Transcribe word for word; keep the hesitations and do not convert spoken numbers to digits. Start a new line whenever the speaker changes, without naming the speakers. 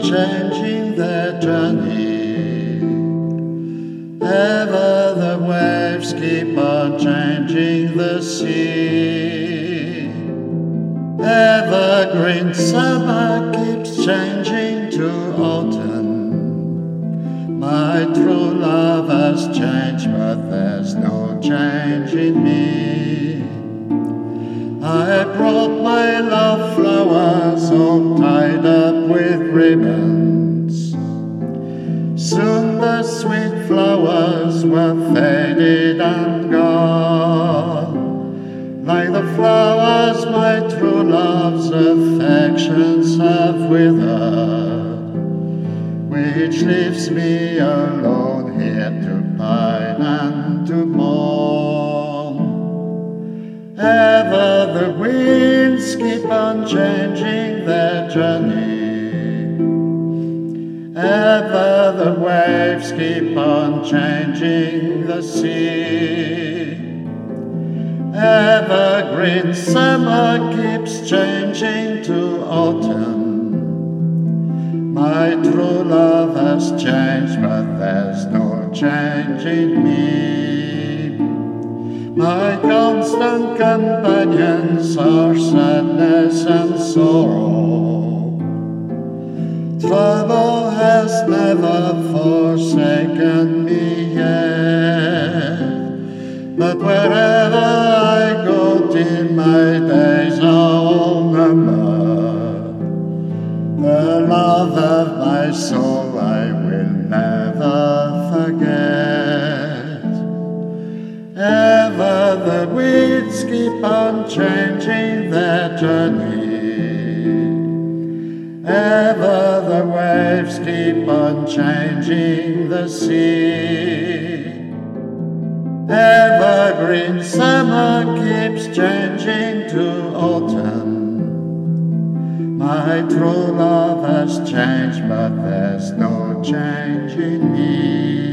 changing their journey. Ever the waves keep on changing the sea. Evergreen summer keeps changing to autumn. My true love has changed, but there's no change in me. I brought my love flowers all tied up with ribbons. Soon the sweet flowers were faded and gone. Like the flowers my true love's affections have withered, which leaves me alone here to pine and to mourn. Ever the winds keep on changing their journey. Ever the waves keep on changing the sea. Evergreen summer keeps changing to autumn. My true love has changed, but there's no change in me. My constant companions are sadness and sorrow. Trouble has never forsaken me yet, but wherever I go till my days are all numbered, the love of my soul I will never forget. Ever the winds keep on changing their journey. Ever the waves keep on changing the sea. Evergreen summer keeps changing to autumn. My true love has changed, but there's no change in me.